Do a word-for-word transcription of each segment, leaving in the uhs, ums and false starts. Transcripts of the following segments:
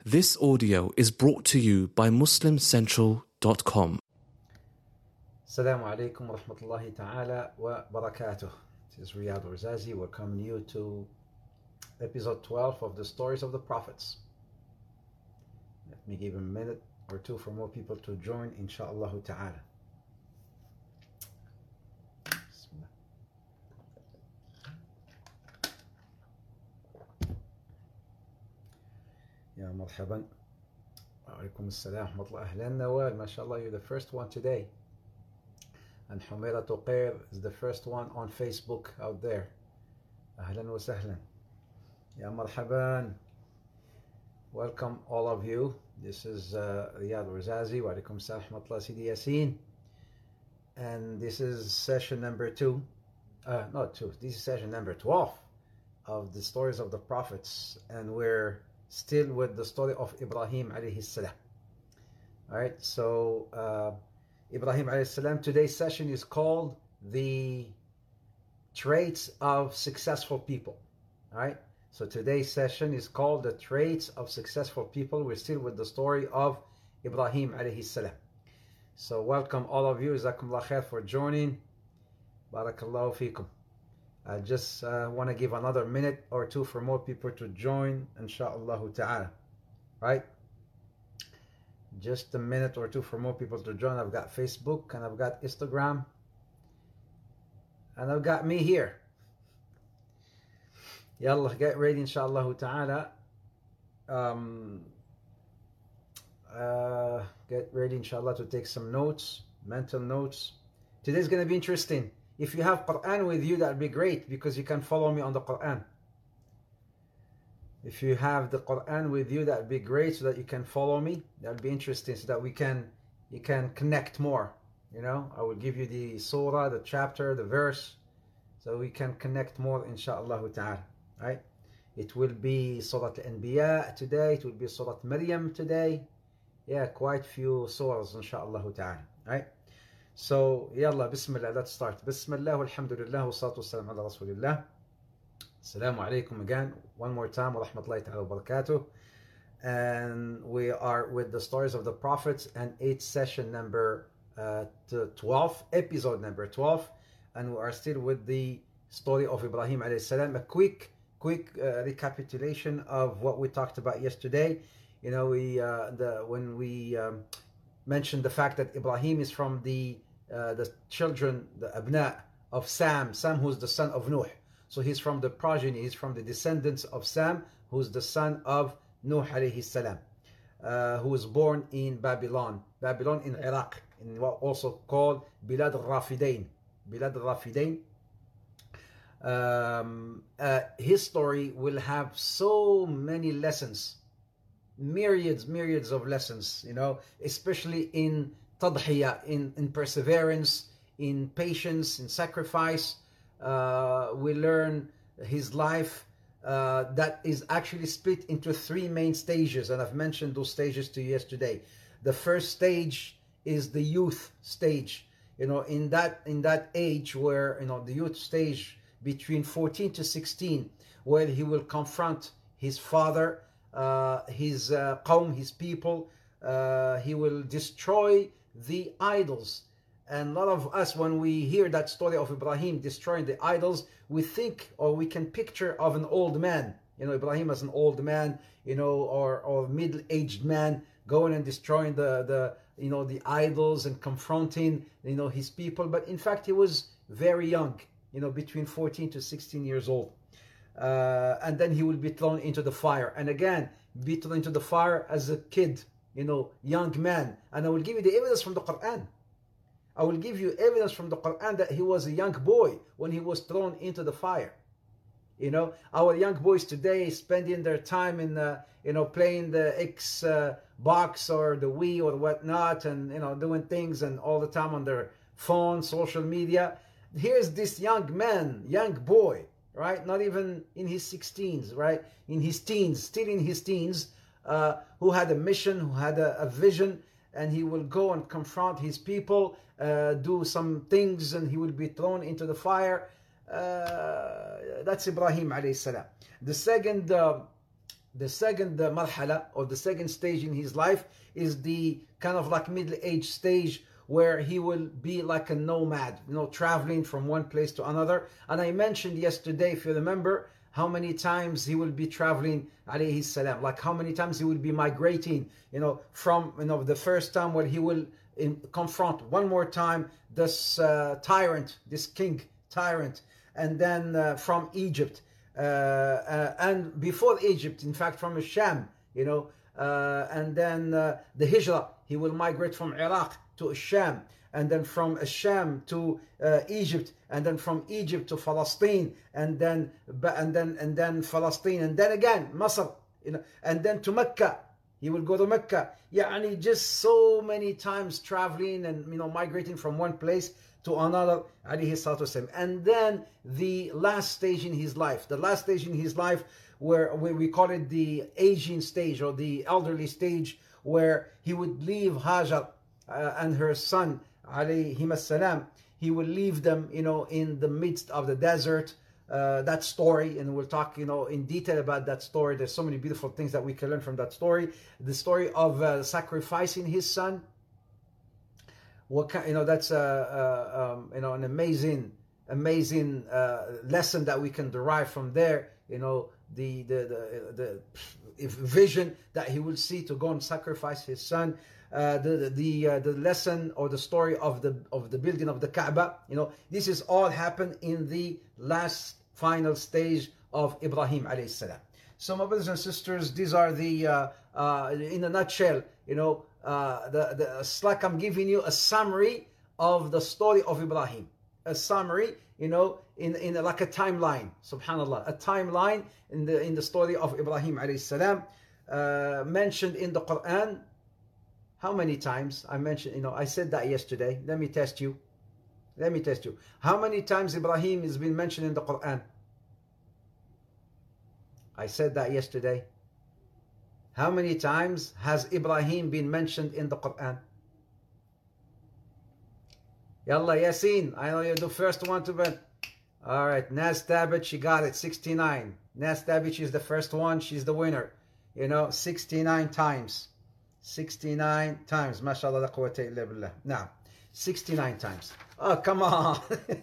This audio is brought to you by muslim central dot com. Assalamu alaikum wa rahmatullahi ta'ala wa barakatuh. This is Riyad Urzazi. Welcome you to episode twelve of the Stories of the Prophets. Let me give a minute or two for more people to join, insha'Allah ta'ala. Ya marhaban. Wa alaikum assalam wa rahmatullah. Ahlan Nawal, mashallah, you're the first one today. And Humaira Tuqair is the first one on Facebook out there. Ahlan wa sahlan. Ya marhaban. Welcome all of you. This is uh, Riyad Urzazi. Wa alaikum assalam wa rahmatullah Sidi Yasin. And this is session number two. Uh, not two. This is session number twelve of the Stories of the Prophets. And we're still with the story of Ibrahim alayhi salam. Alright, so uh, Ibrahim alayhi salam, today's session is called The Traits of Successful People. Alright, so today's session is called The Traits of Successful People. We're still with the story of Ibrahim alayhi salam. So welcome all of you. Jazakumullah khair for joining. Barakallahu feekum. I just uh, want to give another minute or two for more people to join, insha'Allah ta'ala. Right? Just a minute or two for more people to join. I've got Facebook and I've got Instagram. And I've got me here. Yallah, get ready, insha'Allah ta'ala. Um, uh, get ready, inshallah, to take some notes, mental notes. Today's going to be interesting. If you have Quran with you, that would be great, because you can follow me on the Quran. If you have the Quran with you, that would be great, so that you can follow me. That would be interesting, so that we can, you can connect more. You know, I will give you the surah, the chapter, the verse, so we can connect more, insha'Allah ta'ala. Right? It will be Surah Al-Anbiya today. It will be Surah Maryam today. Yeah, quite few surahs, insha'Allah ta'ala. Right? So, yalla, bismillah, let's start. Bismillah, alhamdulillah, wa salatu wassalam ala rasulillah. Assalamu alaikum again, one more time, wa rahmatullahi ta'ala wa barakatuh. And we are with the Stories of the Prophets, and it's session number uh, twelve, episode number twelve. And we are still with the story of Ibrahim alayhi salam. A quick, quick uh, recapitulation of what we talked about yesterday. You know, we uh, the when we um, mentioned the fact that Ibrahim is from the uh, the children, the abna of Sam, Sam who's the son of Nuh. So he's from the progeny, he's from the descendants of Sam, who's the son of Nuh alayhi salam, uh, who was born in Babylon, Babylon in Iraq, in what also called Bilad al-Rafidain, Bilad al-Rafidain. Um, uh, his story will have so many lessons, myriads, myriads of lessons, you know, especially in tadhiyah, in, in perseverance, in patience, in sacrifice. Uh, we learn his life uh, that is actually split into three main stages, and I've mentioned those stages to you yesterday. The first stage is the youth stage. You know, in that in that age where, you know, the youth stage between fourteen to sixteen, where he will confront his father, Uh, his uh, qawm, his people. Uh, he will destroy the idols. And a lot of us, when we hear that story of Ibrahim destroying the idols, we think, or we can picture of an old man. You know, Ibrahim as an old man, you know, or or middle-aged man going and destroying the, the you know, the idols and confronting, you know, his people. But in fact, he was very young, you know, between fourteen to sixteen years old. Uh, and then he will be thrown into the fire, and again be thrown into the fire as a kid, you know, young man. And I will give you the evidence from the Quran. I will give you evidence from the Quran that he was a young boy when he was thrown into the fire. You know, our young boys today spending their time in, uh, you know, playing the X uh, box or the Wii or whatnot, and, you know, doing things and all the time on their phone, social media. Here's this young man, young boy, right? Not even in his sixteens, right? In his teens, still in his teens, uh, who had a mission, who had a, a vision, and he will go and confront his people, uh, do some things, and he will be thrown into the fire. Uh, that's Ibrahim alayhi salam. The second uh, The second uh, marhala, or the second stage in his life, is the kind of like middle age stage where he will be like a nomad, you know, traveling from one place to another. And I mentioned yesterday, if you remember, how many times he will be traveling, alayhi salam, like how many times he will be migrating, you know, from, you know, the first time where he will in, confront one more time this uh, tyrant, this king tyrant, and then uh, from Egypt, uh, uh, and before Egypt, in fact, from Sham, you know, uh, and then uh, the Hijrah, he will migrate from Iraq to Sham, and then from Sham to uh, Egypt, and then from Egypt to Palestine, and then and then and then Palestine, and then again Masr, you know, and then to Mecca. He will go to Mecca. Yeah, and he just so many times traveling and, you know, migrating from one place to another, alayhi salatu wasalam. And then the last stage in his life, the last stage in his life, where we, we call it the aging stage or the elderly stage, where he would leave Hajar uh, and her son, alayhim salam. He will leave them, you know, in the midst of the desert. Uh, that story, and we'll talk, you know, in detail about that story. There's so many beautiful things that we can learn from that story. The story of uh, sacrificing his son. What kind, you know, that's a, a um, you know, an amazing, amazing uh, lesson that we can derive from there. You know, the the the, the vision that he will see to go and sacrifice his son. Uh, the the uh, the lesson or the story of the of the building of the Kaaba. You know, this is all happened in the last final stage of Ibrahim alayhi salam. So, my brothers and sisters, these are the uh, uh, in a nutshell. You know, uh, the the it's like I'm giving you a summary of the story of Ibrahim. A summary, you know, in in a, like a timeline. Subhanallah, a timeline in the in the story of Ibrahim alayhi salam, uh, mentioned in the Quran. How many times I mentioned, you know, I said that yesterday. Let me test you. Let me test you. How many times Ibrahim has been mentioned in the Quran? I said that yesterday. How many times has Ibrahim been mentioned in the Quran? Yalla, Yasin. I know you're the first one to bet. All right, Naz Tabit, she got it. sixty-nine. Naz Tabit, she's the first one. She's the winner. You know, sixty-nine times. sixty-nine times. MashaAllah, la quwwata illa billah. Now, sixty-nine times. Oh, come on.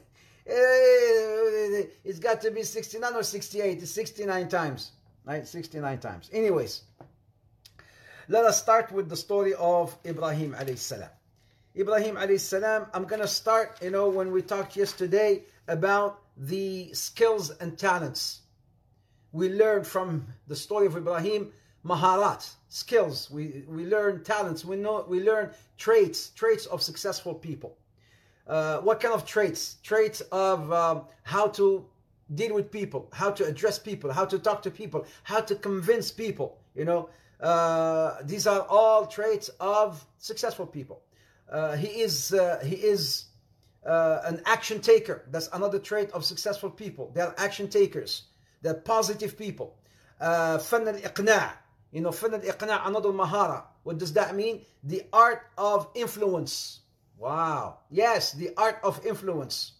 It's got to be sixty-nine or sixty-eight. It's sixty-nine times. Right? sixty-nine times. Anyways, let us start with the story of Ibrahim alayhi salam. Ibrahim alayhi salam, I'm going to start, you know, when we talked yesterday about the skills and talents. We learned from the story of Ibrahim maharat, skills. We we learn talents. We know we learn traits, traits of successful people. Uh, what kind of traits? Traits of um, how to deal with people, how to address people, how to talk to people, how to convince people. You know, uh, these are all traits of successful people. Uh, he is uh, he is uh, an action taker. That's another trait of successful people. They are action takers. They're positive people. Uh, فن الإقناع. You know, فن الإقناع, another mahara. What does that mean? The art of influence. Wow. Yes, the art of influence.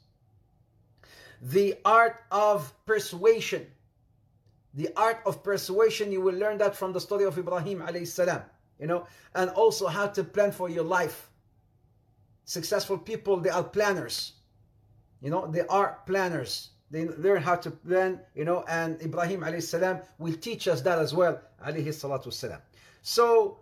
The art of persuasion. The art of persuasion, you will learn that from the story of Ibrahim alayhi salam. You know, and also how to plan for your life. Successful people, they are planners. You know, they are planners. They learn how to plan, you know, and Ibrahim alayhi salam will teach us that as well, alayhi salatu wasalam. So,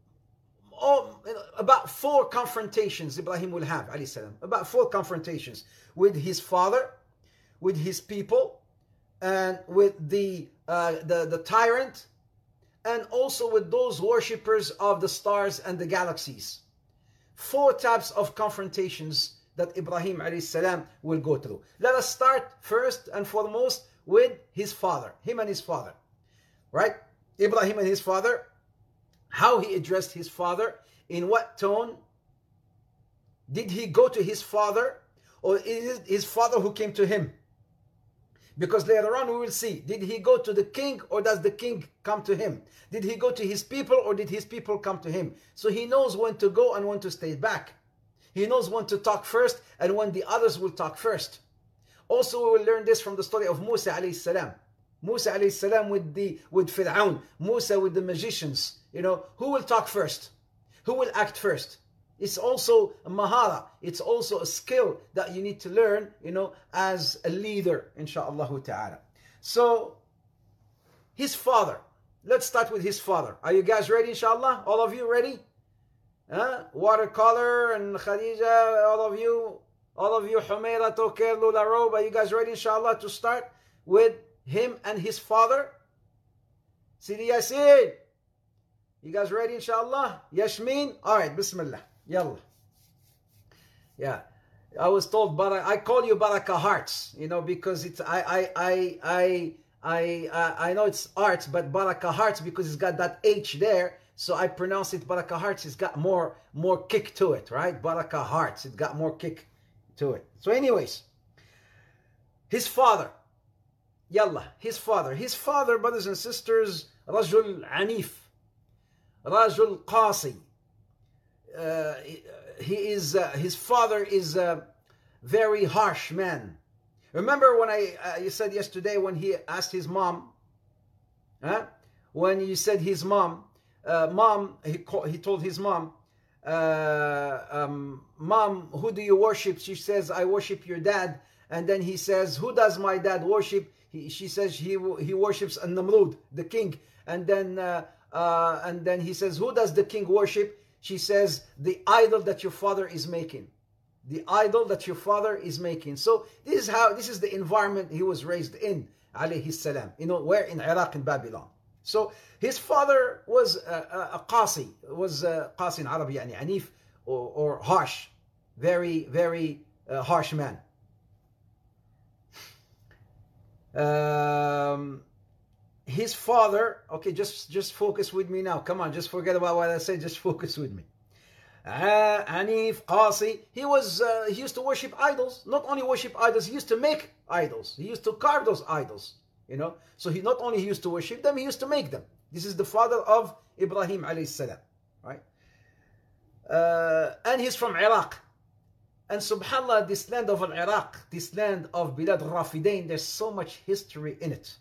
oh, about four confrontations Ibrahim will have, alayhi salam. About four confrontations with his father, with his people, and with the, uh, the, the tyrant, and also with those worshippers of the stars and the galaxies. Four types of confrontations that Ibrahim alayhi salam will go through. Let us start first and foremost with his father, him and his father, right? Ibrahim and his father, how he addressed his father, in what tone. Did he go to his father, or is it his father who came to him? Because later on we will see, did he go to the king, or does the king come to him? Did he go to his people, or did his people come to him? So he knows when to go and when to stay back. He knows when to talk first and when the others will talk first. Also, we will learn this from the story of Musa alayhi salam. Musa alayhi salam with the with Fir'aun, Musa with the magicians. You know, who will talk first? Who will act first? It's also a mahara. It's also a skill that you need to learn, you know, as a leader, insha'Allah ta'ala. So, his father. Let's start with his father. Are you guys ready, inshallah? All of you ready? Huh? Watercolor and Khadija, all of you, all of you, Humaira, Toker, Lula Robe, are you guys ready, inshallah, to start with him and his father? Sidi Yasin, you guys ready, inshallah? Yashmin? All right, Bismillah. Yalla. Yeah. I was told, Barak, I call you Baraka Hearts, you know, because it's, I, I, I, I, I, I, I know it's arts, but Baraka Hearts because it's got that H there. So I pronounce it Baraka Hearts. It's got more more kick to it, right? Baraka Hearts. It got more kick to it. So anyways, his father. Yalla, his father. His father, brothers and sisters, Rajul Anif. Rajul Qasi. Uh, he is, uh, his father is a very harsh man. Remember when I uh, you said yesterday when he asked his mom, huh? When you said his mom, Uh, mom, he, call, he told his mom, uh, um, Mom, who do you worship? She says, I worship your dad. And then he says, who does my dad worship? He, she says, he he worships An-Namrud, the king. And then, uh, uh, and then he says, who does the king worship? She says, the idol that your father is making. The idol that your father is making. So this is how, this is the environment he was raised in, alayhi salam. You know, where? In Iraq, in Babylon. So his father was a, a, a qasi, was a qasi in Arabic, yani anif, or, or harsh, very, very uh, harsh man. Um, his father, okay, just, just focus with me now. Come on, just forget about what I said, just focus with me. Uh, Anif, Qasi, he was, uh, he used to worship idols. Not only worship idols, he used to make idols. He used to carve those idols. You know, so he not only used to worship them, he used to make them. This is the father of Ibrahim alayhi salam, right? Uh, and he's from Iraq. And subhanAllah, this land of Iraq, this land of Bilad Rafidain, there's so much history in it.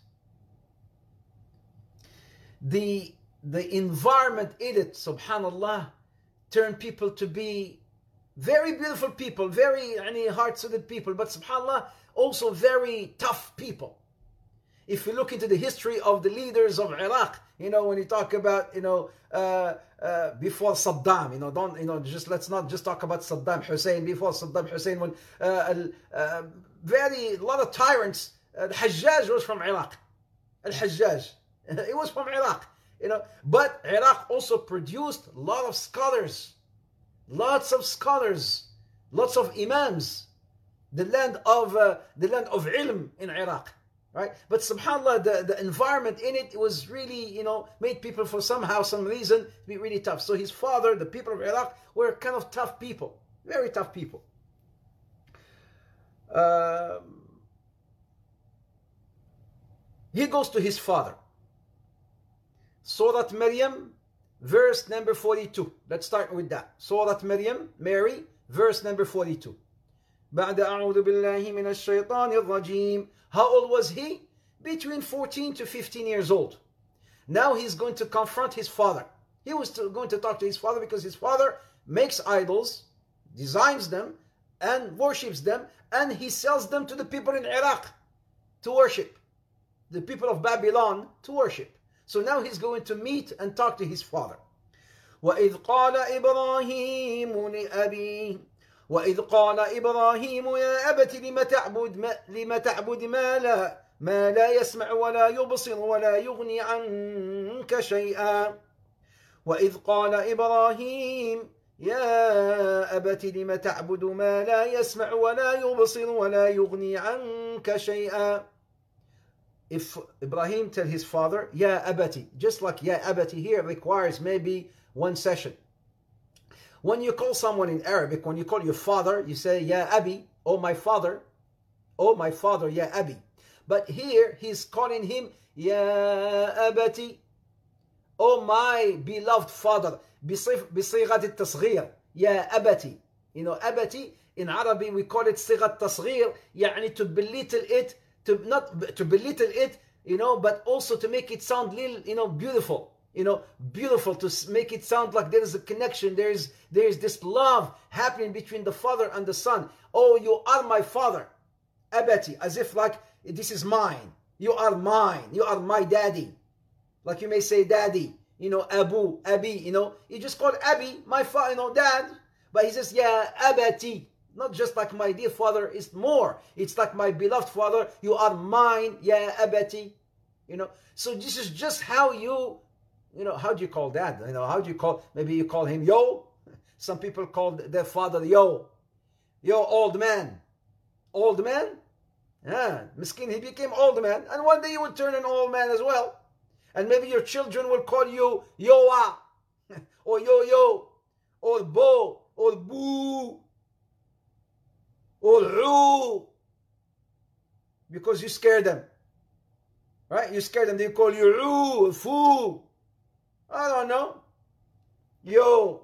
The, the environment in it, subhanAllah, turned people to be very beautiful people, very heart-centered people, but subhanAllah, also very tough people. If you look into the history of the leaders of Iraq, you know, when you talk about, you know, uh, uh, before Saddam, you know, don't, you know, just let's not just talk about Saddam Hussein, before Saddam Hussein, when uh, uh, very, a lot of tyrants, uh, Al-Hajjaj was from Iraq. Al-Hajjaj, it was from Iraq, you know, but Iraq also produced a lot of scholars, lots of scholars, lots of imams, the land of, uh, the land of ilm in Iraq. Right? But subhanAllah, the, the environment in it was really, you know, made people for somehow, some reason, to be really tough. So his father, the people of Iraq, were kind of tough people. Very tough people. Um, he goes to his father. Surah Maryam, verse number forty-two. Let's start with that. Surah Maryam, Mary, verse number forty-two. بعد أعوذ بالله من الشيطان الرجيم. How old was he? Between fourteen to fifteen years old. Now he's going to confront his father. He was going to talk to his father because his father makes idols, designs them, and worships them, and he sells them to the people in Iraq to worship. The people of Babylon to worship. So now he's going to meet and talk to his father. وَإِذْ قَالَ إِبْرَاهِيمُ لِأَبِيهِ وإذ قال إبراهيم يا أبت لم تعبد ما, لم تعبد ما لا ما لا يسمع ولا يبصر ولا يغني عنك شيئا وإذ قال إبراهيم يا أبت لم تعبد ما لا يسمع ولا يبصر ولا يغني عنك شيئا. If Ibrahim tell his father يا أبتي, just like يا أبتي here requires maybe one session. When you call someone in Arabic, when you call your father, you say, Ya Abi, oh my father, oh my father, Ya Abi. But here, he's calling him, Ya Abati, oh my beloved father, بصيغة التصغير, Ya Abati. You know, Abati, in Arabic, we call it صيغة التصغير, يعني to belittle it, to not, to belittle it, you know, but also to make it sound little, you know, beautiful. You know, beautiful, to make it sound like there is a connection. There is there is this love happening between the father and the son. Oh, you are my father, abati, as if like this is mine. You are mine. You are my daddy. Like you may say daddy, you know, abu, abi, you know. You just call abi, my father, you know, dad. But he says, yeah, abati. Not just like my dear father, it's more. It's like my beloved father. You are mine, yeah, abati. You know, so this is just how you, you know, how do you call dad? You know, how do you call, maybe you call him yo. Some people call their father yo. Yo, old man. Old man? Yeah, miskin, he became old man. And one day you will turn an old man as well. And maybe your children will call you Yoa, or Yo-Yo, or Bo, or Boo, or Ru, because you scare them. Right? You scare them, they call you Ru, Fu. I don't know. Yo.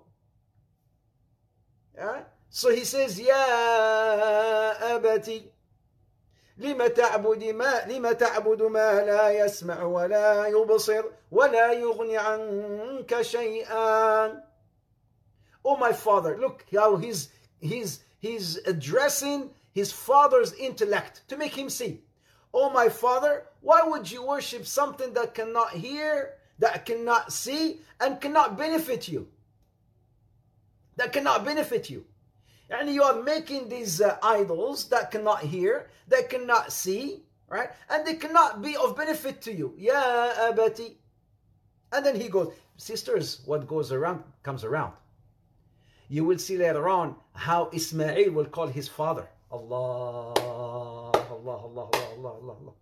Yeah? So he says, Ya Abati. لم تعبد ما لم تعبد ما لا يسمع ولا يبصر ولا يغني عنك شيئا. Oh my father, look how he's he's he's addressing his father's intellect to make him see. Oh my father, why would you worship something that cannot hear, that cannot see, and cannot benefit you? That cannot benefit you. And you are making these uh, idols that cannot hear, that cannot see, right? And they cannot be of benefit to you. Ya abati. And then he goes, sisters, what goes around comes around. You will see later on how Ismail will call his father. Allah, Allah, Allah, Allah, Allah, Allah, Allah.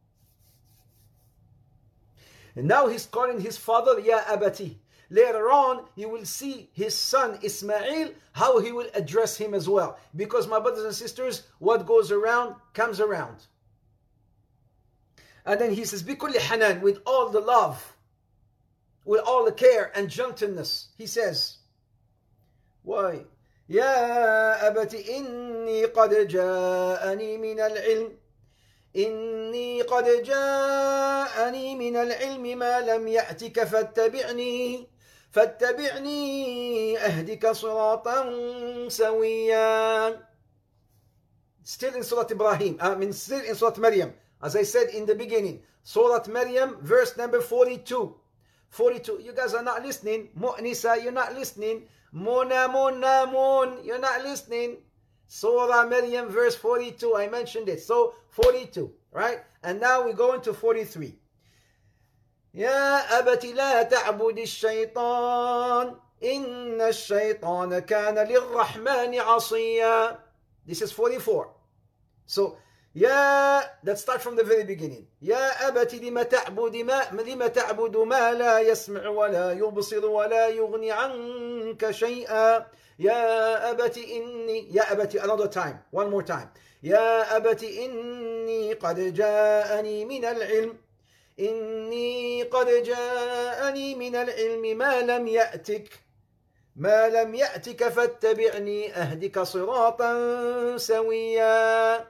And now he's calling his father, Ya abati. Later on, you will see his son Ismail, how he will address him as well. Because my brothers and sisters, what goes around comes around. And then he says, Bikulli hanan, with all the love, with all the care and gentleness, he says, why? Ya abati inni qad ja'ani min al-ilm. إني قد جاءني من العلم ما لم يأتك فاتبعني فاتبعني أهدك صراطا سويا. Still in Surah Ibrahim, I mean still in Surah Maryam, as I said in the beginning, Surah Maryam, verse number forty-two. forty-two. You guys are not listening. Mu'nisa, you're not listening. Mona, Mona, Mon, you're not listening. Surah Maryam, verse forty-two. I mentioned it. So forty-two, right? And now we go into forty-three. يا أبت لا تعبد الشيطان إن الشيطان كان للرحمن عصيا. This is forty-four. So يا, let's start from the very beginning. يا أبت لم تعبد ما لم تعبد ما لا يسمع ولا يبصر ولا يغني عنك شيئا. يا أبت إني يا أبت another time, one more time. يا أبت إني قد جاءني من العلم إني قد جاءني من العلم ما لم يأتك ما لم يأتك فاتبعني أهدك صراطا سويا.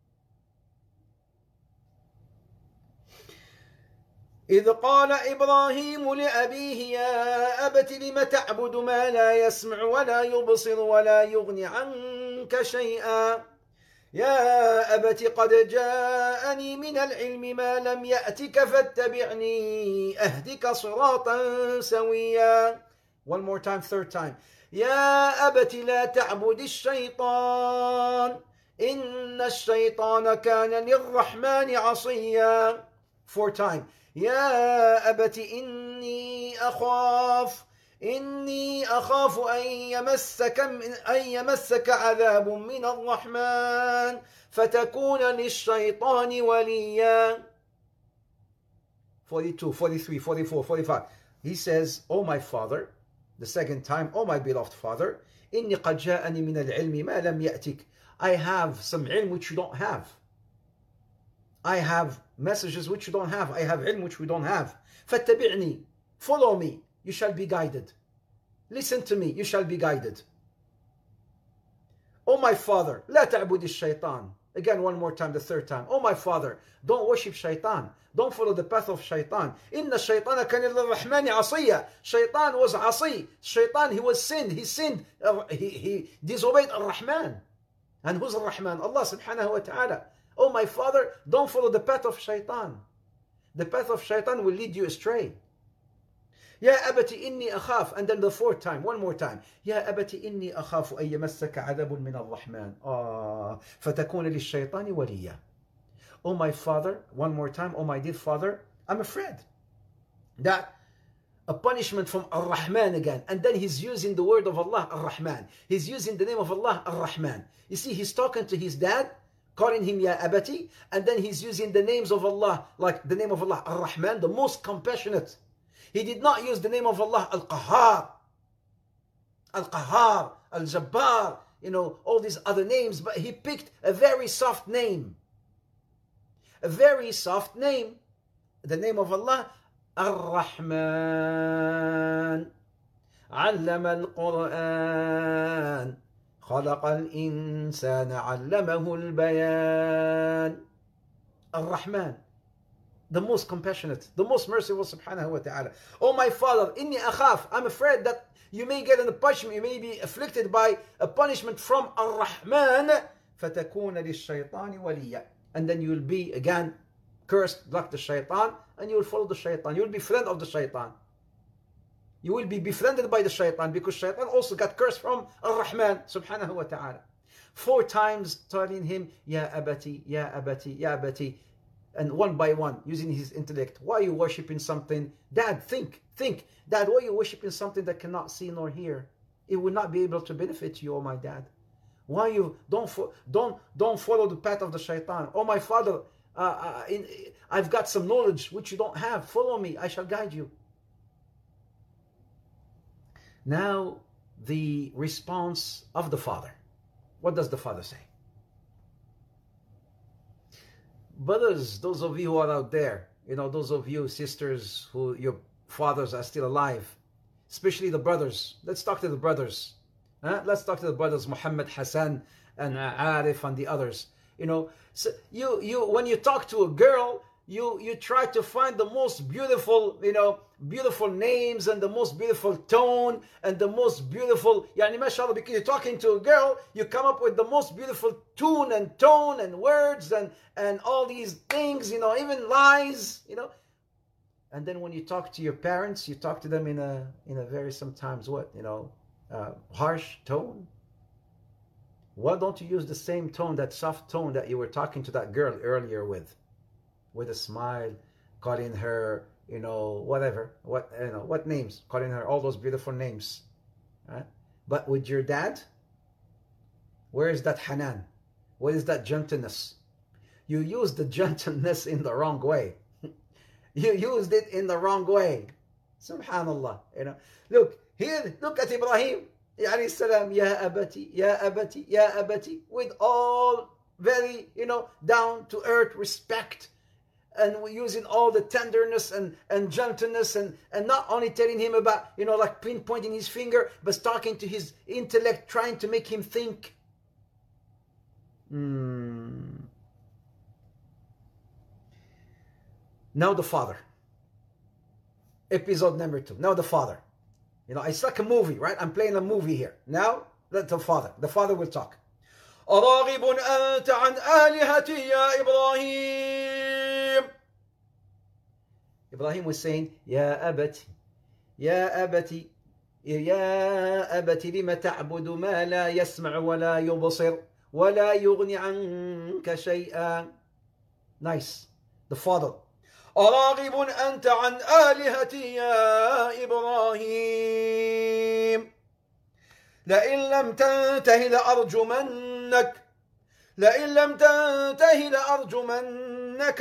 إذ قال إبراهيم لأبيه يا أبت لم تعبد ما لا يسمع ولا يبصر ولا يغني عنك شيئا. يا أبت قد جاءني من العلم ما لم يأتك فاتبعني أهدك صراطا سويا. One more time, third time. يا أبت لا تعبد الشيطان إن الشيطان كان للرحمن عصيا. Four time. يا أبت إني أخاف إني أخاف أن يمسك أن يمسك عذاب من الرحمن فتكون للشيطان وليا. forty-two, forty-three, forty-four, forty-five. He says, Oh my father, the second time, Oh my beloved father, إني قد جاءني من العلم ما لم يأتك. I have some ilm which you don't have. I have messages which you don't have. I have ilm which we don't have. فاتبعني, follow me, you shall be guided. Listen to me, you shall be guided. Oh my father, لا تعبد الشيطان. Again, one more time, the third time. Oh my father, don't worship shaitan. Don't follow the path of shaitan. Inna shaytana kana lirrahmani asiya. Shaitan was asi. Shaitan, he was sinned. He sinned. Uh, he, he disobeyed Ar-Rahman. And who's Ar-Rahman? Allah subhanahu wa ta'ala. Oh my father, don't follow the path of shaitan. The path of shaitan will lead you astray. Ya abati inni akhaf. And then the fourth time, one more time. Ya abati inni akhafu an yamassaka adabun min ar-Rahman. Ah, fatakuna lish-shaytani waliya. Oh my father, one more time. Oh my dear father, I'm afraid that a punishment from Ar-Rahman again. And then he's using the word of Allah, Ar-Rahman. He's using the name of Allah, Ar-Rahman. You see, he's talking to his dad, calling him Ya Abati, and then he's using the names of Allah, like the name of Allah, Ar-Rahman, the most compassionate. He did not use the name of Allah, Al-Qahhar, Al-Qahhar, Al-Jabbar, you know, all these other names, but he picked a very soft name. A very soft name. The name of Allah, Ar-Rahman. علم القرآن خلق الإنسان علمه البيان. Ar-Rahman, the most compassionate, the most merciful subhanahu wa ta'ala. Oh my father, inni akhaf, I'm afraid that you may get a punishment, you may be afflicted by a punishment from Ar-Rahman. فَتَكُونَ لِلشَّيْطَانِ وَلِيًّا. And then you will be again cursed like the shaitan, and you will follow the shaitan. You will be friend of the shaitan. You will be befriended by the shaitan, because shaitan also got cursed from Ar-Rahman subhanahu wa ta'ala. Four times telling him, Ya Abati, Ya Abati, Ya Abati. And one by one, using his intellect. Why are you worshipping something? Dad, think, think. Dad, why are you worshipping something that cannot see nor hear? It will not be able to benefit you, oh my dad. Why you don't don't don't follow the path of the shaitan? Oh my father, uh, uh, in, I've got some knowledge which you don't have. Follow me, I shall guide you. Now the response of the father. What does the father say? Brothers, those of you who are out there, you know, those of you sisters who your fathers are still alive, especially the brothers. Let's talk to the brothers. Huh? Let's talk to the brothers, Muhammad, Hassan, and uh, Arif, and the others. You know, so you you when you talk to a girl, you you try to find the most beautiful, you know, beautiful names and the most beautiful tone and the most beautiful. Yani, mashallah, because you're talking to a girl, you come up with the most beautiful tune and tone and words and and all these things. You know, even lies. You know. And then when you talk to your parents, you talk to them in a in a very sometimes what you know. Uh, harsh tone. Why don't you use the same tone, that soft tone that you were talking to that girl earlier with, with a smile, calling her, you know, whatever, what you know, what names, calling her all those beautiful names, right? But with your dad, where is that hanan? What is that gentleness? You used the gentleness in the wrong way. You used it in the wrong way. Subhanallah, you know. Look. Here, look at Ibrahim, alayhi salam, Ya Abati, Ya Abati, Ya Abati, with all very, you know, down to earth respect, and we're using all the tenderness and, and gentleness, and, and not only telling him about, you know, like pinpointing his finger, but talking to his intellect, trying to make him think. Hmm. Now the father. Episode number two. Now the father. You know, it's like a movie, right? I'm playing a movie here. Now, let the father. The father will talk. أراغب أنت عن آلهتي يا إبراهيم. Ibrahim was saying, Ya Abati, Ya Abati, Ya Abati, لما تعبد ما لا يسمع ولا يبصر ولا يغني عنك شيئا. Nice. The father. أراغب أنت عن آلهتي يا إبراهيم لئن لم تنته لأرجمنك لئن لم تنته لأرجمنك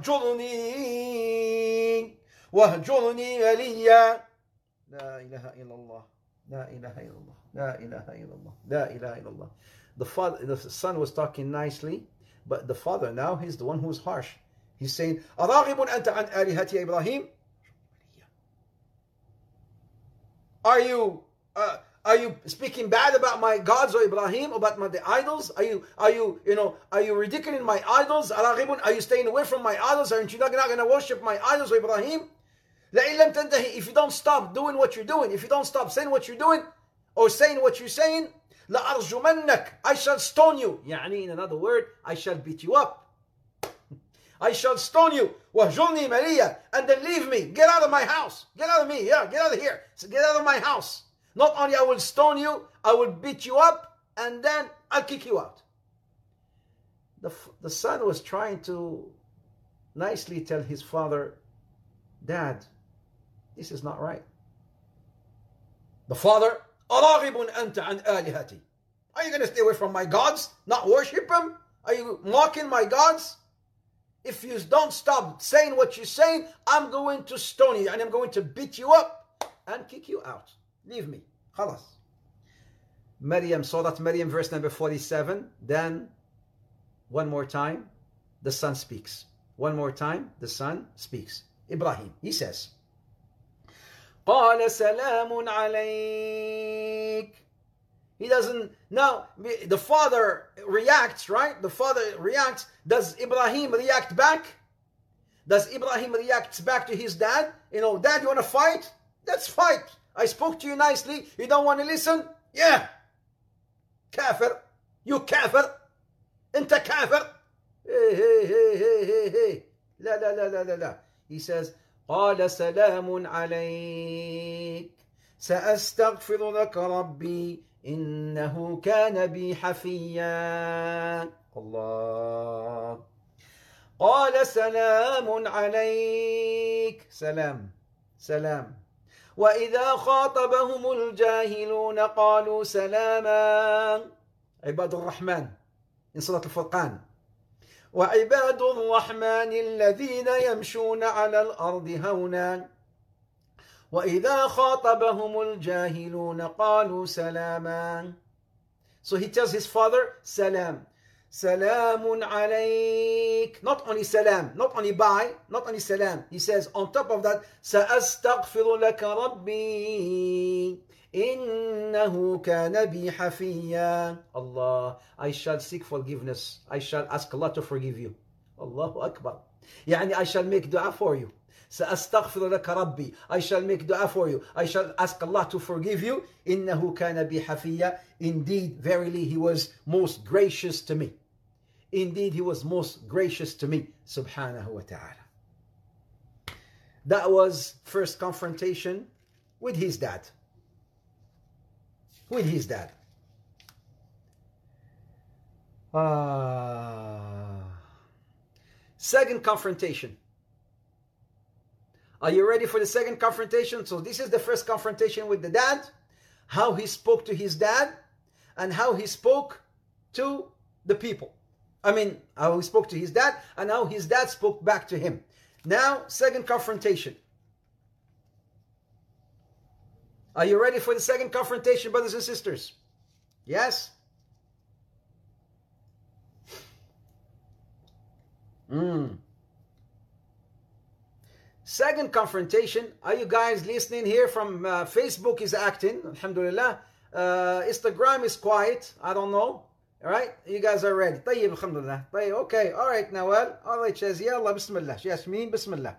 واهجرني واهجرني مليا. لا إله إلا الله لا إله إلا الله لا إله إلا الله لا إله إلا الله. The father, the son was talking nicely, but the father now, he's the one who's harsh. He's saying, أراغب أنت عن آلهتي يا إبراهيم. Are you, uh, Are you speaking bad about my gods, O Ibrahim, about my, the idols? Are you, are you, you know, are you ridiculing my idols? Are you staying away from my idols? Aren't you not, not going to worship my idols, O Ibrahim? If you don't stop doing what you're doing, if you don't stop saying what you're doing, or saying what you're saying, لَأَرْجُمَنَّكَ, I shall stone you. يعني, in another word, I shall beat you up. I shall stone you. وَهْجُرْنِي مَلِيًّا, and then leave me. Get out of my house. Get out of me. Yeah, get out of here. So get out of my house. Not only I will stone you, I will beat you up, and then I'll kick you out. The, the son was trying to nicely tell his father, Dad, this is not right. The father, أَرَاغِبٌ أَنْتَ عَنْ آلِهَتِي, are you going to stay away from my gods? Not worship them? Are you mocking my gods? If you don't stop saying what you're saying, I'm going to stone you, and I'm going to beat you up and kick you out. Leave me. خلاص. Maryam, Surah Maryam, verse number forty-seven. Then, one more time, the son speaks. One more time, the son speaks. Ibrahim, he says, قال سلام عليك. He doesn't, now, the father reacts, right? The father reacts. Does Ibrahim react back? Does Ibrahim react back to his dad? You know, Dad, you want to fight? Let's fight. I spoke to you nicely. You don't want to listen? Yeah. Kafir. You kafir. Inta kafir. Hey, hey, hey, hey, hey, hey. La, la, la, la, la, la. He says, قال سلام عليك سأستغفر لك ربي إنه كان بي حفيا. الله. قال سلام عليك. سلام. سلام. وإذا خاطبهم الجاهلون قالوا سلاما. عباد الرحمن in Surah Al-Furqan. وعباد الرحمن الذين يمشون على الأرض هونا وإذا خاطبهم الجاهلون قالوا سلاما. So he tells his father, Salam. Salamun alayk. Not only salam, not only bye, not only salam. He says on top of that, سأستغفر لك ربي إنه كان بي حفيا. Allah, I shall seek forgiveness. I shall ask Allah to forgive you. Allahu Akbar. يعني I shall make dua for you. سأستغفر لك ربي. I shall make dua for you. I shall ask Allah to forgive you. إنه كان بي حفيا. Indeed, verily, He was most gracious to me. Indeed, He was most gracious to me. Subhanahu wa ta'ala. That was first confrontation with his dad. With his dad. Ah. Second confrontation. Are you ready for the second confrontation? So this is the first confrontation with the dad. How he spoke to his dad. And how he spoke to the people. I mean, how he spoke to his dad. And how his dad spoke back to him. Now, second confrontation. Are you ready for the second confrontation, brothers and sisters? Yes? Mm. Second confrontation. Are you guys listening here from uh, Facebook is acting? Alhamdulillah. Uh, Instagram is quiet. I don't know. All right? You guys are ready. طيب alhamdulillah. طيب. Okay. All right, Nawal. All right, Shazia. Allah bismillah. Yasmin bismillah.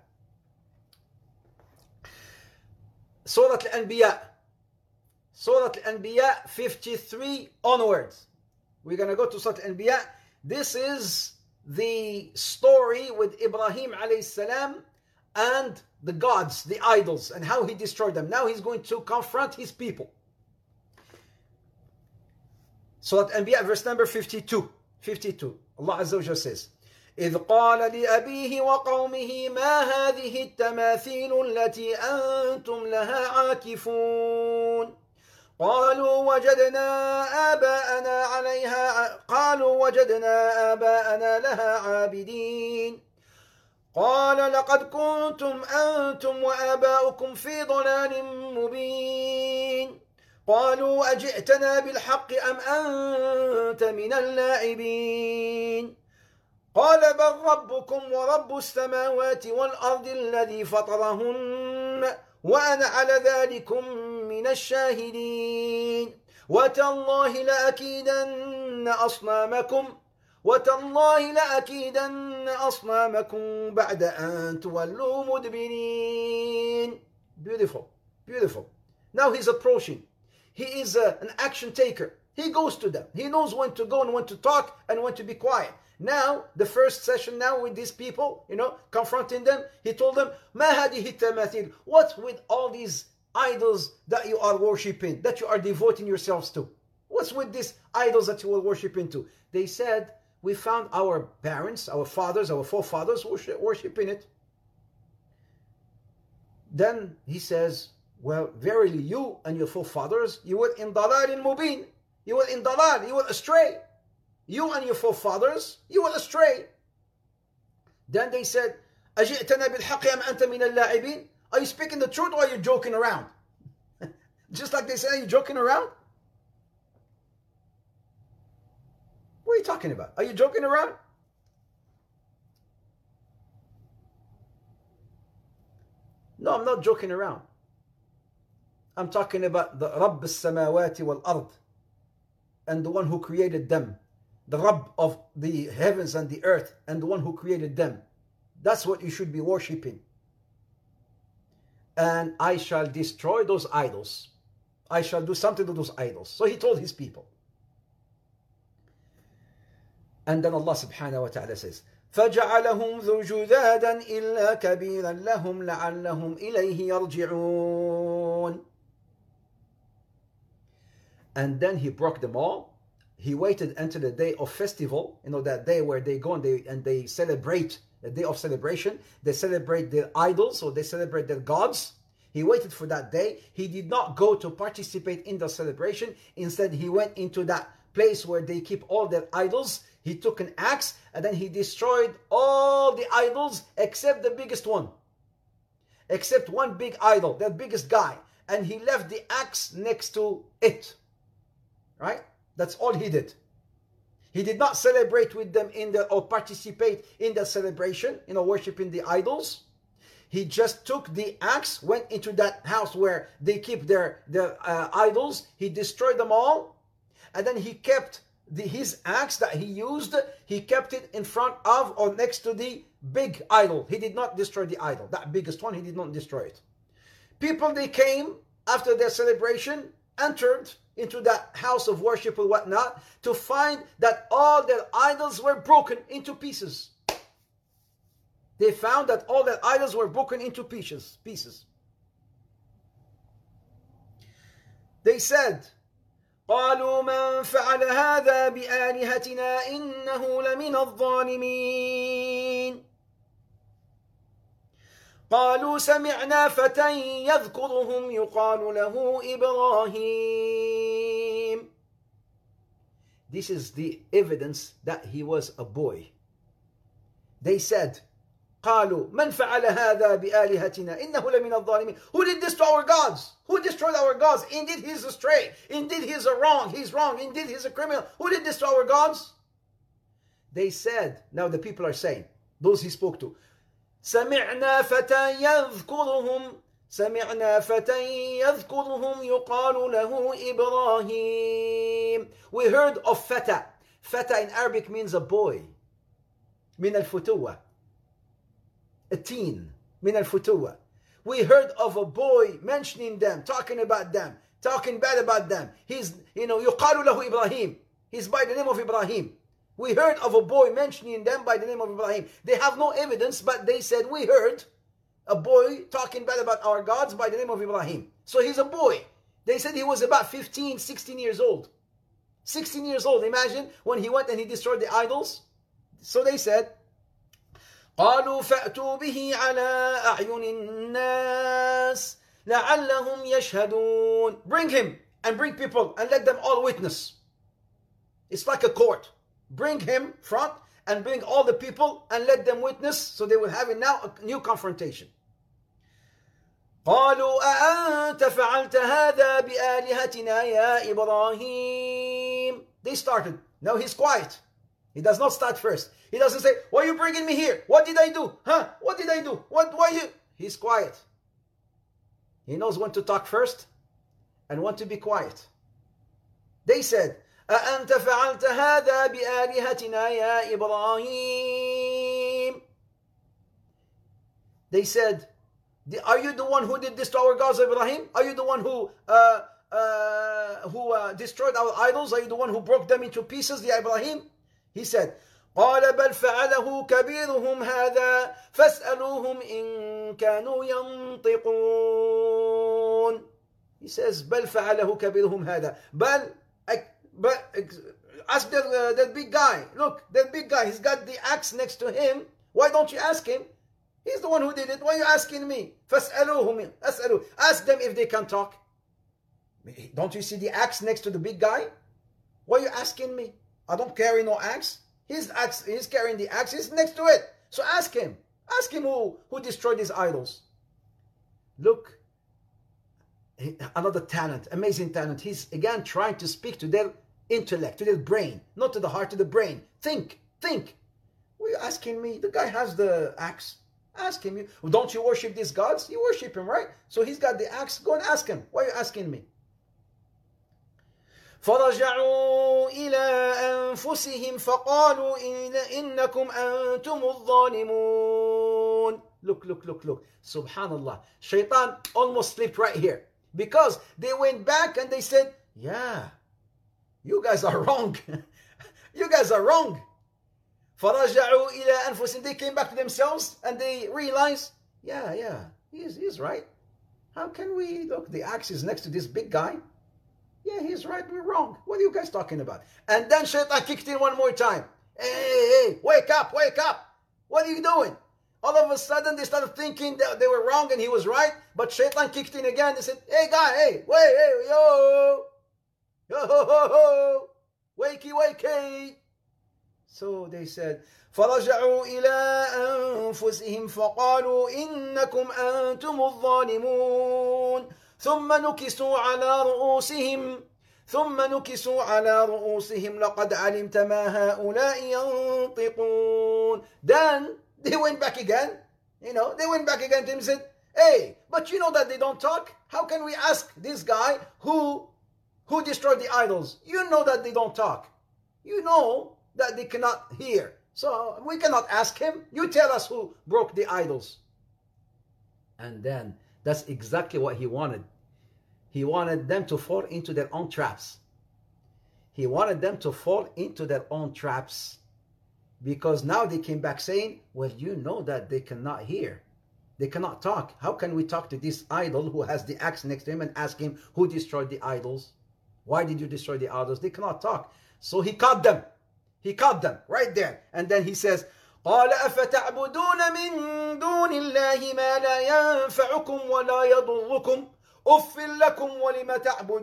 Surah Al-Anbiya. Surah Al-Anbiya fifty-three onwards. We're going to go to Surah Al-Anbiya. This is the story with Ibrahim alayhi salam and the gods, the idols, and how he destroyed them. Now he's going to confront his people. Surah Al-Anbiya verse number fifty-two. fifty-two. Allah Azza wa Jalla says, إذ قال لأبيه وقومه ما هذه التماثيل التي أنتم لها عاكفون قالوا وجدنا آباءنا عليها قالوا وجدنا آباءنا لها عابدين قال لقد كنتم أنتم وآباؤكم في ضلال مبين قالوا أجئتنا بالحق أم أنت من اللاعبين قال بل ربكم ورب السماوات والأرض الذي فطرهن وأنا على ذلكم من من الشاهدين وتالله لأكيدن أصنامكم وتالله لأكيدن أصنامكم بعد أن تولوا مدبرين. Beautiful, beautiful. Now he's approaching. He is a, an action taker. He goes to them. He knows when to go and when to talk and when to be quiet. Now, the first session now with these people, you know, confronting them, he told them, ما هذه التماثيل? What's with all these idols that you are worshipping, that you are devoting yourselves to? What's with these idols that you are worshipping to? They said, we found our parents, our fathers, our forefathers worship, worshipping it. Then he says, well, verily you and your forefathers, you were in dalal mubin. You were in dalal, you were astray. You and your forefathers, you were astray. Then they said, أجئتنا بالحق أم أنت من اللاعبين? Are you speaking the truth or are you joking around? Just like they say, are you joking around? What are you talking about? Are you joking around? No, I'm not joking around. I'm talking about the Rabb al-samawati wal-ard, and the one who created them. The Rabb of the heavens and the earth, and the one who created them. That's what you should be worshipping. And I shall destroy those idols. I shall do something to those idols. So he told his people. And then Allah subhanahu wa ta'ala says, فَجَعَلَهُمْ ذُجُذَادًا إِلَّا كَبِيرًا لَهُمْ لَعَلَّهُمْ إِلَيْهِ يَرْجِعُونَ. And then he broke them all. He waited until the day of festival, you know, that day where they go and they, and they celebrate, the day of celebration. They celebrate their idols, or they celebrate their gods. He waited for that day. He did not go to participate in the celebration. Instead, he went into that place where they keep all their idols. He took an axe and then he destroyed all the idols except the biggest one. Except one big idol, that biggest guy. And he left the axe next to it. Right? That's all he did. He did not celebrate with them in the, or participate in the celebration, you know, worshiping the idols. He just took the axe, went into that house where they keep their, their uh, idols. He destroyed them all. And then he kept the, his axe that he used, he kept it in front of or next to the big idol. He did not destroy the idol. That biggest one, he did not destroy it. People, they came after their celebration, entered into that house of worship or whatnot, to find that all their idols were broken into pieces. They found that all their idols were broken into pieces. pieces. They said, قالوا من فعل هذا بآلهتنا إنه لمن الظالمين. قالوا سمعنا فتى يذكرهم يقال له إبراهيم. This is the evidence that he was a boy. They said, قالوا من فعل هذا بآلهتنا إنه لمن الظالمين. Who did this to our gods? Who destroyed our gods? Indeed he is astray. Indeed he is a wrong. He's wrong. Indeed he is a criminal. Who did this to our gods? They said, now the people are saying, those he spoke to, سمعنا فتى يذكرهم سمعنا فتى يذكرهم يقال له إبراهيم. We heard of fata. Fata in Arabic means a boy. من الفتوة. A teen. من الفتوة. We heard of a boy mentioning them, talking about them, talking bad about them. He's, you know, يقال له إبراهيم. He's by the name of Ibrahim. We heard of a boy mentioning them by the name of Ibrahim. They have no evidence, but they said, we heard a boy talking bad about our gods by the name of Ibrahim. So he's a boy. They said he was about fifteen, sixteen years old. sixteen years old. Imagine when he went and he destroyed the idols. So they said, قالوا فأتوا به على أعين الناس لعلهم يشهدون. Bring him and bring people and let them all witness. It's like a court. Bring him front and bring all the people and let them witness, so they will have it now a new confrontation. قالوا أأنت فعلت هذا بآلهتنا يا إبراهيم. They started. Now he's quiet. He does not start first. He doesn't say, why are you bringing me here? What did I do? Huh? What did I do? What? Why you? He's quiet. He knows when to talk first and want to be quiet. They said, أَأَنْتَ فَعَلْتَ هَذَا بِآلِهَتِنَا يَا إِبْرَاهِيمُ. They said, are you the one who did this to our gods, Ibrahim? Are you the one who uh, uh, who uh, destroyed our idols? Are you the one who broke them into pieces, ya Ibrahim? He said, قال بل فعله كبيرهم هذا فاسألوهم إن كانوا ينطقون. He says, بل فعله كبيرهم هذا. بل, but ask that, uh, that big guy. Look, that big guy, he's got the axe next to him. Why don't you ask him? He's the one who did it. Why are you asking me? فاسألوهم. أسألوا. Ask them if they can talk. Don't you see the axe next to the big guy? Why are you asking me? I don't carry no axe. He's, axe, he's carrying the axe. He's next to it. So ask him. Ask him who, who destroyed his idols. Look, another talent, amazing talent. He's again trying to speak to their intellect, to their brain, not to the heart, to the brain. Think, think. Why are you asking me? The guy has the axe. Ask him. Well, don't you worship these gods? You worship him, right? So he's got the axe. Go and ask him. Why are you asking me? فرجعوا إلى أنفسهم فقالوا إنكم أنتم الظالمون. Look, look, look, look. Subhanallah. Shaitan almost slipped right here. Because they went back and they said, yeah, you guys are wrong. You guys are wrong. فرجعوا إلى أنفسهم. They came back to themselves and they realized, yeah, yeah, he's, he's right. How can we, look, the axe is next to this big guy. Yeah, he's right, we're wrong. What are you guys talking about? And then Shaitan kicked in one more time. Hey, hey, hey, wake up, wake up. What are you doing? All of a sudden, they started thinking that they were wrong and he was right. But Shaitan kicked in again. They said, hey, guy, hey, wait, hey, yo. Yo, ho, ho, ho. Wakey, wakey. So they said, فرجعوا إلى أنفسهم فقالوا إنكم أنتم الظالمون. ثم نكسوا على رؤوسهم ثم نكسوا على رؤوسهم لقد علمت ما هؤلاء ينطقون. Then they went back again. You know, they went back again to him and said, hey, but you know that they don't talk. How can we ask this guy who who destroyed the idols? You know that they don't talk. You know that they cannot hear. So we cannot ask him. You tell us who broke the idols. And then that's exactly what he wanted. He wanted them to fall into their own traps. He wanted them to fall into their own traps. Because now they came back saying, well, you know that they cannot hear. They cannot talk. How can we talk to this idol who has the axe next to him and ask him who destroyed the idols? Why did you destroy the idols? They cannot talk. So he caught them. He caught them right there. And then he says, قال أفتعبدون من دون الله ما لا ينفعكم ولا يضركم أف لكم ولم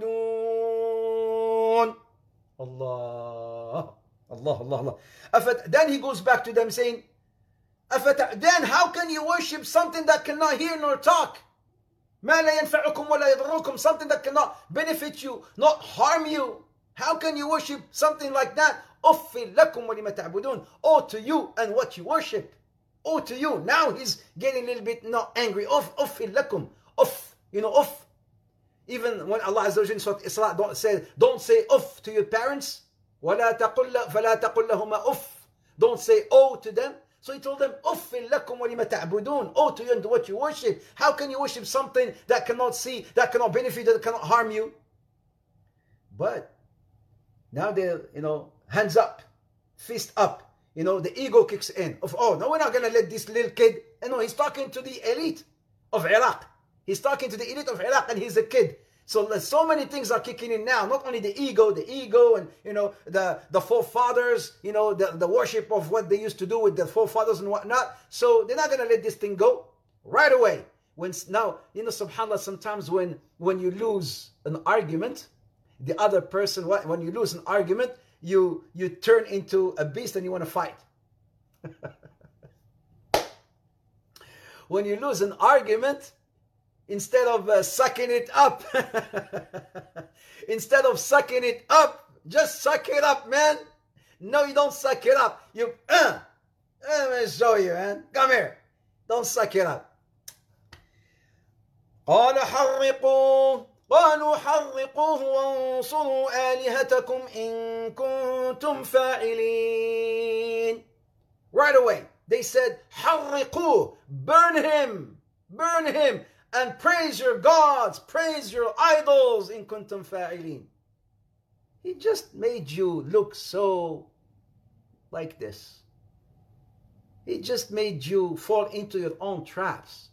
تعبدون. Allah, Allah, Allah, Allah. Then he goes back to them saying, then how can you worship something that cannot hear nor talk? ما لا ينفعكم ولا يضركم, something that cannot benefit you, not harm you. How can you worship something like that? أف لكم ولم تعبدون. Oh, to you and what you worship. Oh, to you. Now he's getting a little bit not angry. Uff, أف لكم. Uff, you know, uff. Even when Allah Azza wa Jalla in Surah Isra don't say, don't say uff to your parents. ولا تقل فلا تقل لهما uff. Don't say oh to them. So he told them, أف لكم ولم تعبدون. Oh, to you and to what you worship. How can you worship something that cannot see, that cannot benefit, that cannot harm you? But now they're, you know, hands up, fist up. You know, the ego kicks in. Of, oh, no, we're not going to let this little kid. You know, he's talking to the elite of Iraq. He's talking to the elite of Iraq and he's a kid. So so many things are kicking in now. Not only the ego, the ego and, you know, the, the forefathers, you know, the, the worship of what they used to do with the forefathers and whatnot. So they're not going to let this thing go right away. When now, you know, subhanAllah, sometimes when, when you lose an argument, the other person, when you lose an argument, you you turn into a beast and you want to fight. When you lose an argument, instead of uh, sucking it up, instead of sucking it up, just suck it up, man. No, you don't suck it up. You, uh, let me show you, man. Come here. Don't suck it up. قال حرقوا قالوا حرقوه وانصروا آلهتكم إن كنتم فاعلين. Right away, they said, حرقوه, burn him, burn him, and praise your gods, praise your idols, إن كنتم فاعلين. He just made you look so like this. He just made you fall into your own traps.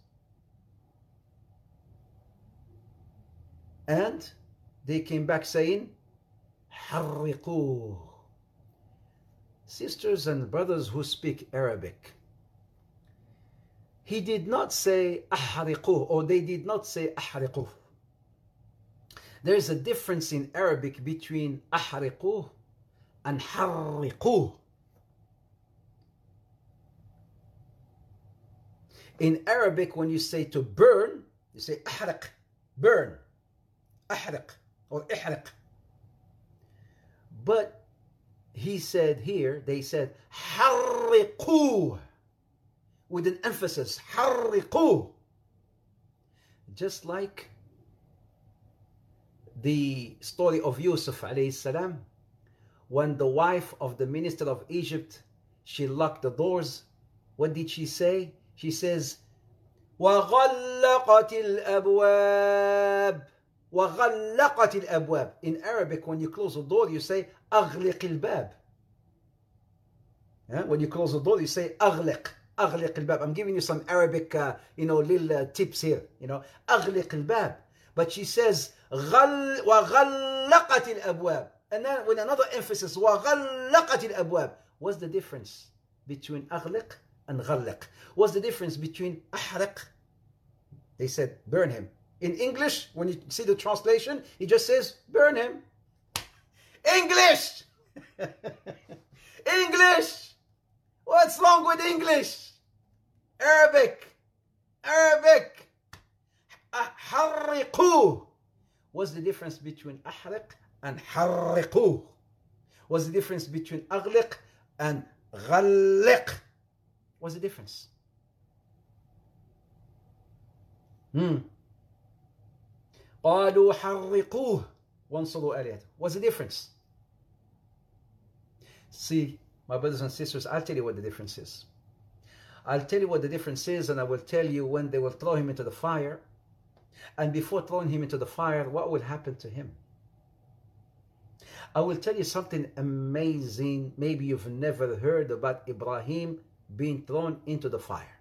And they came back saying, حرقوه. Sisters and brothers who speak Arabic, he did not say أحرقوه, or they did not say أحرقوه. There is a difference in Arabic between أحرقوه and حرقوه. In Arabic, when you say to burn, you say أحرق, burn, أحرق, or إحرق. But he said here, they said حرقوه, with an emphasis, حرقوه. Just like the story of Yusuf alayhi salam, when the wife of the minister of Egypt, she locked the doors. What did she say? She says, وَغَلَّقَتِ الْأَبْوَابِ وَغَلَّقَتِ الْأَبْوَابِ. In Arabic, when you close the door, you say أغلق الباب. Yeah? When you close the door, you say أغلق, أغلق الباب. I'm giving you some Arabic, uh, you know, little uh, tips here. You know, أغلق الباب. But she says غل وغلقت الأبواب. And then with another emphasis, وغلقت الأبواب. What's the difference between أغلق and غلق? What's the difference between أحرق? They said burn him. In English, when you see the translation, it just says burn him. English! English! What's wrong with English? Arabic! Arabic! حرقوه. What's the difference between أحرق and حرقوه? What's the difference between أغلق and غلق? What's the difference? Hmm. قالوا حرقوه وانصروا آلهتكم. What's the difference? See, my brothers and sisters, I'll tell you what the difference is. I'll tell you what the difference is, and I will tell you when they will throw him into the fire. And before throwing him into the fire, what will happen to him? I will tell you something amazing. Maybe you've never heard about Ibrahim being thrown into the fire.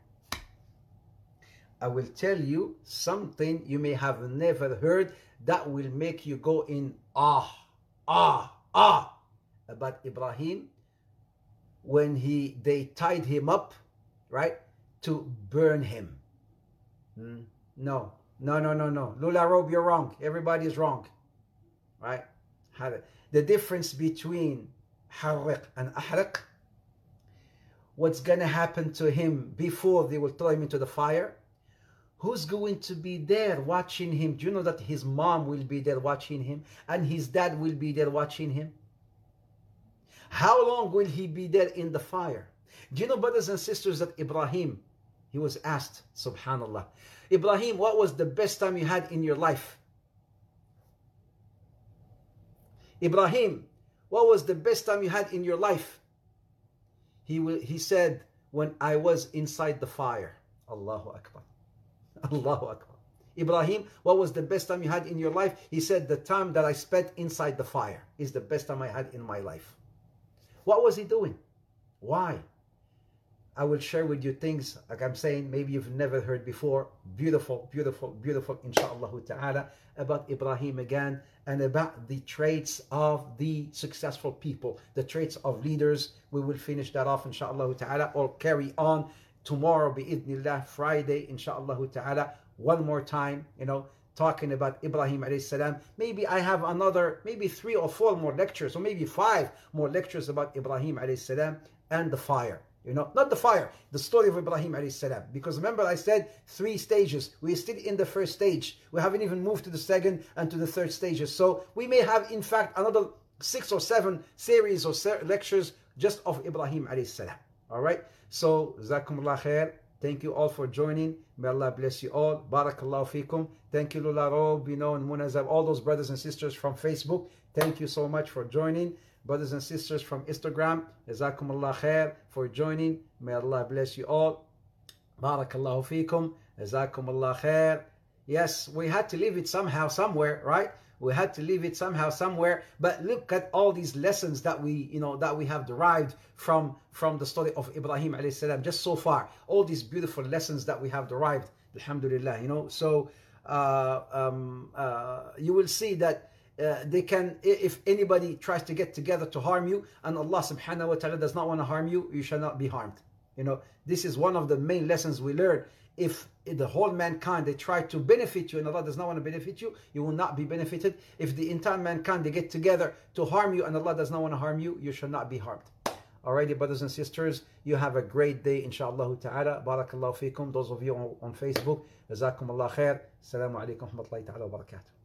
I will tell you something you may have never heard that will make you go in ah, ah, ah about Ibrahim when he they tied him up, right, to burn him. Mm, no, no, no, no, no. Lula Robe, you're wrong. Everybody is wrong, right? The difference between حرق and أحرق, what's going to happen to him before they will throw him into the fire? Who's going to be there watching him? Do you know that his mom will be there watching him and his dad will be there watching him? How long will he be there in the fire? Do you know, brothers and sisters, that Ibrahim, he was asked, subhanallah, Ibrahim, what was the best time you had in your life? Ibrahim, what was the best time you had in your life? He, will, he said, when I was inside the fire. Allahu Akbar. Allahu Akbar. Ibrahim, what was the best time you had in your life? He said, the time that I spent inside the fire is the best time I had in my life. What was he doing? Why? I will share with you things, like I'm saying, maybe you've never heard before. Beautiful, beautiful, beautiful, inshaAllah ta'ala, about Ibrahim again, and about the traits of the successful people, the traits of leaders. We will finish that off, inshaAllah ta'ala, or carry on tomorrow, bi'idhnillah, Friday, inshaAllah ta'ala, one more time, you know, talking about Ibrahim alayhi salam. Maybe I have another, maybe three or four more lectures, or maybe five more lectures about Ibrahim alayhi salam and the fire. You know, not the fire, the story of Ibrahim alayhi salam. Because remember I said three stages. We're still in the first stage. We haven't even moved to the second and to the third stages. So we may have, in fact, another six or seven series or lectures just of Ibrahim alayhi salam. All right? So, Jazakumullah khair. Thank you all for joining. May Allah bless you all. Barakallahu feekum. Thank you, Lula Rob, you know, and Munazab, all those brothers and sisters from Facebook. Thank you so much for joining. Brothers and sisters from Instagram, Jazakumullah khair for joining. May Allah bless you all. Barakallahu feekum. Jazakumullah khair. Yes, we had to leave it somehow, somewhere, right? We had to leave it somehow, somewhere. But look at all these lessons that we, you know, that we have derived from from the story of Ibrahim alayhi salam. Just so far, all these beautiful lessons that we have derived, alhamdulillah. You know, so uh, um, uh, you will see that uh, they can, if anybody tries to get together to harm you, and Allah subhanahu wa ta'ala does not want to harm you, you shall not be harmed. You know, this is one of the main lessons we learn. If the whole mankind, they try to benefit you and Allah does not want to benefit you, you will not be benefited. If the entire mankind, they get together to harm you and Allah does not want to harm you, you shall not be harmed. Alrighty, brothers and sisters, you have a great day, inshallah ta'ala. Barakallahu feekum. Those of you on, on Facebook, Jazakumullah khair. Assalamu alaikum wa rahmatullahi ta'ala wa barakatuh.